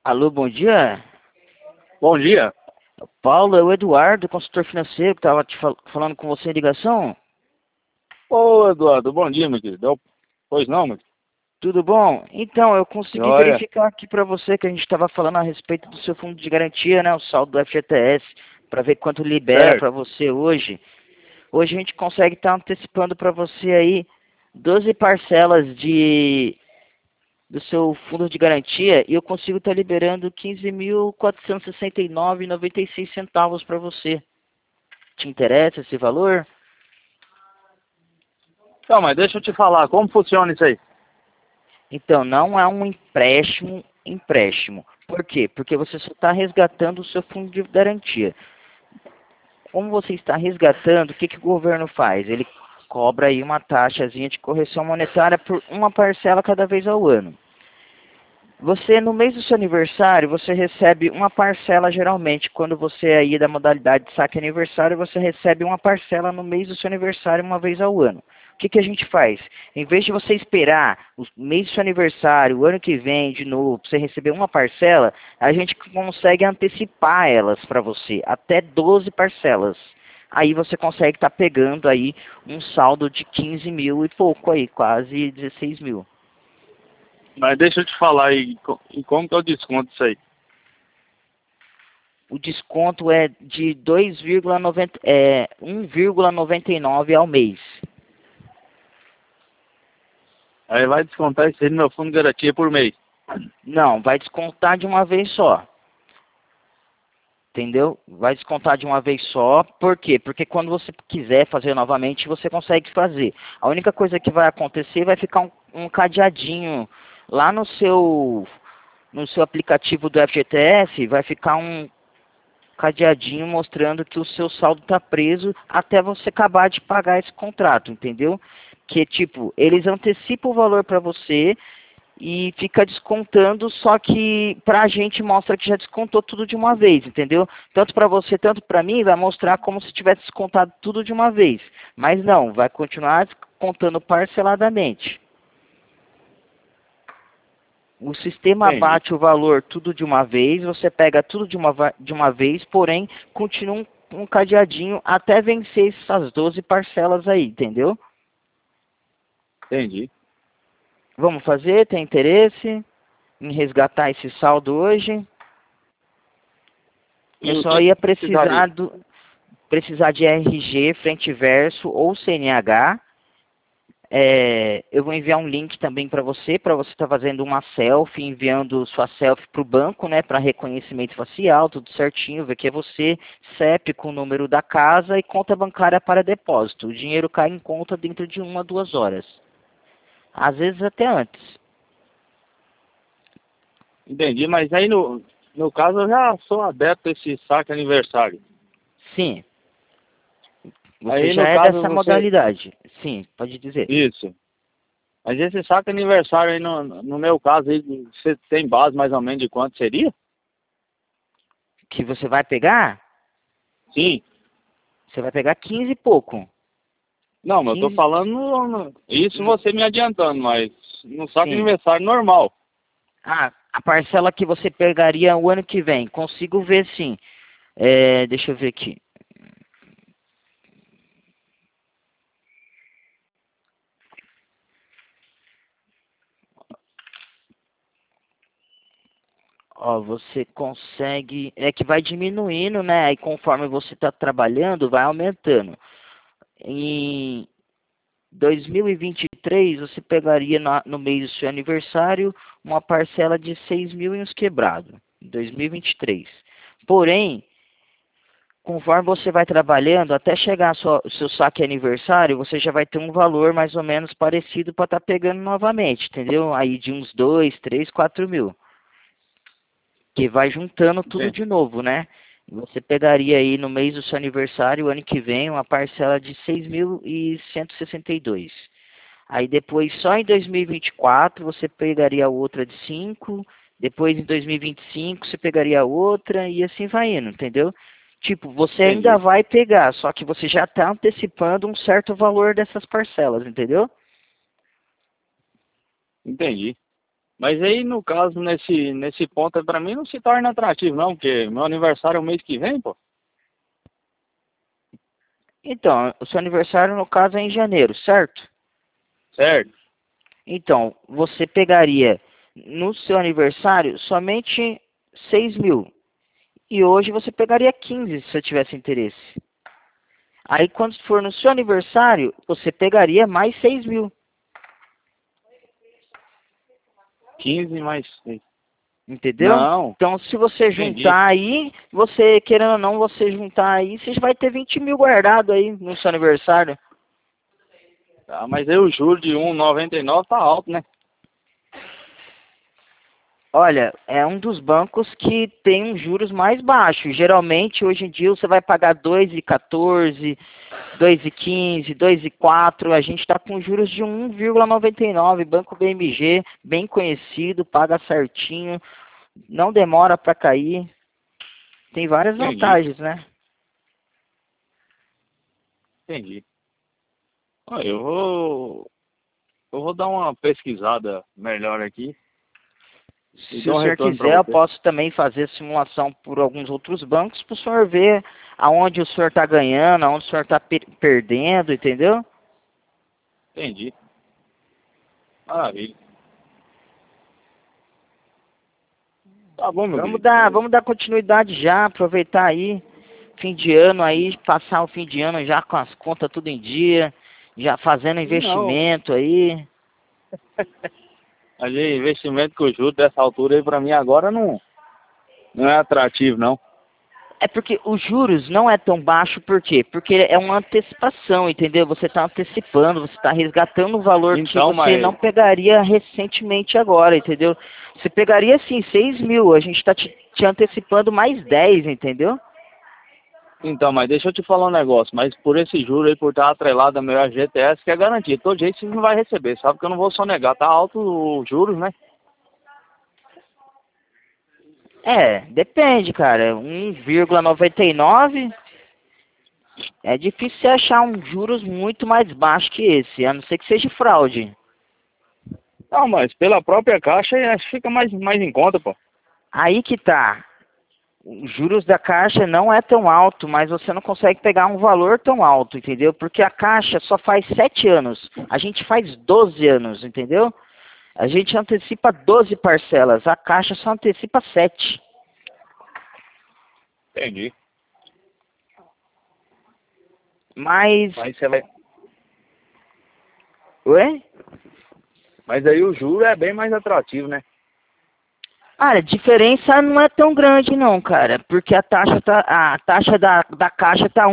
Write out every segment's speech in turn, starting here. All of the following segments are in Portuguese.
Alô, bom dia. Bom dia. Paulo, é o Eduardo, consultor financeiro, que estava falando com você em ligação. Ô, Eduardo, bom dia, meu querido. Pois não, meu querido? Tudo bom? Então, eu consegui Joia. verificar aqui para você que a gente estava falando a respeito do seu fundo de garantia, né? O saldo do FGTS, para ver quanto libera Certo. para você hoje. Hoje a gente consegue estar antecipando para você aí 12 parcelas do seu fundo de garantia e eu consigo estar liberando 15.469,96 centavos para você. Te interessa esse valor? Então, mas deixa eu te falar, como funciona isso aí? Então, não é um empréstimo. Por quê? Porque você só está resgatando o seu fundo de garantia. Como você está resgatando, o que, que o governo faz? Ele cobra aí uma taxazinha de correção monetária por uma parcela cada vez ao ano. Você, no mês do seu aniversário, você recebe uma parcela geralmente. Quando você é aí da modalidade de saque aniversário, você recebe uma parcela no mês do seu aniversário uma vez ao ano. O que, que a gente faz? Em vez de você esperar o mês do seu aniversário, o ano que vem, de novo, para você receber uma parcela, a gente consegue antecipar elas para você, até 12 parcelas. Aí você consegue estar pegando aí um saldo de 15 mil e pouco aí, quase 16 mil. Mas deixa eu te falar aí, e como que eu desconto isso aí? O desconto é de 1,99 ao mês. Aí vai descontar isso aí no meu fundo de garantia por mês. Não, vai descontar de uma vez só. Entendeu? Vai descontar de uma vez só. Por quê? Porque quando você quiser fazer novamente, você consegue fazer. A única coisa que vai acontecer vai ficar um cadeadinho lá no seu aplicativo do FGTS, vai ficar um cadeadinho mostrando que o seu saldo está preso até você acabar de pagar esse contrato, entendeu? Que tipo, eles antecipam o valor para você e fica descontando, só que pra gente mostra que já descontou tudo de uma vez, entendeu? Tanto para você, tanto para mim, vai mostrar como se tivesse descontado tudo de uma vez. Mas não, vai continuar descontando parceladamente. O sistema Entendi. bate o valor tudo de uma vez, você pega tudo de uma vez, porém continua um cadeadinho até vencer essas 12 parcelas aí, entendeu? Entendi. Vamos fazer? Tem interesse em resgatar esse saldo hoje? E Eu o só que ia precisaria? precisar de RG, frente e verso ou CNH. Eu vou enviar um link também para você estar fazendo uma selfie, enviando sua selfie para o banco, né, para reconhecimento facial, tudo certinho, ver que é você, CEP com o número da casa e conta bancária para depósito. O dinheiro cai em conta dentro de 1 a 2 horas, às vezes até antes. Entendi, mas aí no caso eu já sou adepto a esse saque aniversário. Sim, você Aí já no é caso dessa você. modalidade. Sim, pode dizer. Isso. Mas esse saque aniversário aí, no meu caso aí, você tem base mais ou menos de quanto seria? Que você vai pegar? Sim. Você vai pegar 15 e pouco. Não, mas eu tô 15, falando isso você me adiantando, mas no saque sim. aniversário normal. Ah, a parcela que você pegaria o ano que vem. Consigo ver sim. Deixa eu ver aqui. Ó, você consegue. É que vai diminuindo, né? E conforme você está trabalhando, vai aumentando. Em 2023, você pegaria no mês do seu aniversário uma parcela de 6 mil e uns quebrado. Em 2023. Porém, conforme você vai trabalhando, até chegar o seu saque aniversário, você já vai ter um valor mais ou menos parecido para estar pegando novamente, entendeu? Aí de uns 2, 3, 4 mil. Que vai juntando tudo Entendi. de novo, né? Você pegaria aí no mês do seu aniversário, ano que vem, uma parcela de 6.162. Aí depois, só em 2024, você pegaria outra de 5. Depois, em 2025, você pegaria outra e assim vai indo, entendeu? Tipo, você ainda Entendi. vai pegar, só que você já está antecipando um certo valor dessas parcelas, entendeu? Entendi. Mas aí, no caso, nesse ponto, pra mim não se torna atrativo, não, porque meu aniversário é o mês que vem, pô. Então, o seu aniversário, no caso, é em janeiro, certo? Certo? Então, você pegaria no seu aniversário somente 6 mil. E hoje você pegaria 15 se você tivesse interesse. Aí quando for no seu aniversário, você pegaria mais 6 mil. 15 mais 6. Entendeu? Não, Então se você entendi. juntar aí, você querendo ou não, você juntar aí, você vai ter 20 mil guardado aí no seu aniversário. Tá, mas aí o juro de 1,99 tá alto, né? Olha, é um dos bancos que tem uns juros mais baixos. Geralmente, hoje em dia, você vai pagar 2,14, 2,15, 2,4. A gente está com juros de 1,99. Banco BMG, bem conhecido, paga certinho, não demora para cair. Tem várias Entendi, vantagens, né? entendi. Ó, eu vou dar uma pesquisada melhor aqui e Se o dou um senhor retorno pra quiser, eu você. posso também fazer simulação por alguns outros bancos para o senhor ver aonde o senhor está ganhando, aonde o senhor está perdendo, entendeu? Entendi. Maravilha. Tá bom, meu querido. Vamos dar continuidade já, aproveitar aí, fim de ano aí, passar o fim de ano já com as contas tudo em dia, já fazendo Não. investimento aí. Ali, investimento com juros dessa altura aí pra mim agora não é atrativo, não. É porque os juros não é tão baixo, por quê? Porque é uma antecipação, entendeu? Você está antecipando, você está resgatando um valor que Então, você não mas pegaria recentemente agora, entendeu? Você pegaria assim 6 mil, a gente está te antecipando mais 10, entendeu? Mas deixa eu te falar um negócio, mas por esse juro aí, por estar atrelado ao meu FGTS, que é garantido. Todo jeito você não vai receber, sabe que eu não vou sonegar, tá alto os juros, né? É, depende, cara. 1,99 é difícil você achar um juros muito mais baixo que esse, a não ser que seja fraude. Não, mas pela própria caixa acho que fica mais em conta, pô. Aí que tá. Os juros da Caixa não é tão alto, mas você não consegue pegar um valor tão alto, entendeu? Porque a Caixa só faz 7 anos, a gente faz 12 anos, entendeu? A gente antecipa 12 parcelas, a Caixa só antecipa 7. Entendi. Mas, Mas você vai. ué? Mas aí o juro é bem mais atrativo, né? Olha, a diferença não é tão grande não, cara, porque a taxa da Caixa tá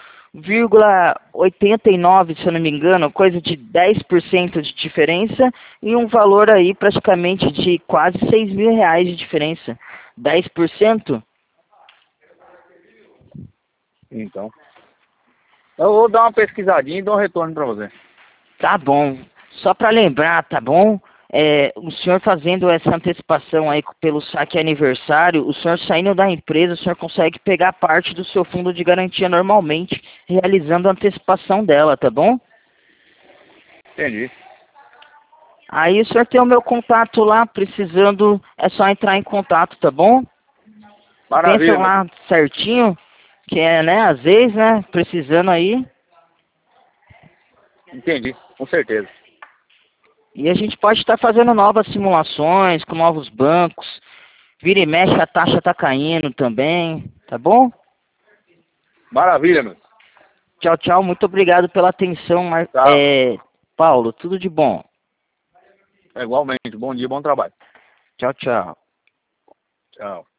1,89, se eu não me engano, coisa de 10% de diferença e um valor aí praticamente de quase 6 mil reais de diferença. 10%? Então. Eu vou dar uma pesquisadinha e dou um retorno pra você. Tá bom. Só para lembrar, tá bom? O senhor fazendo essa antecipação aí pelo saque aniversário, o senhor saindo da empresa, o senhor consegue pegar parte do seu fundo de garantia normalmente, realizando a antecipação dela, tá bom? Entendi. Aí o senhor tem o meu contato lá, precisando, é só entrar em contato, tá bom? Pensa Maravilha, meu lá querido. certinho, que é, né, às vezes, né, precisando aí. Entendi, com certeza. E a gente pode estar fazendo novas simulações com novos bancos. Vira e mexe, a taxa tá caindo também, tá bom? Maravilha, meu. Tchau, tchau. Muito obrigado pela atenção, Tá. Paulo. Tudo de bom. É igualmente. Bom dia, bom trabalho. Tchau, tchau. Tchau.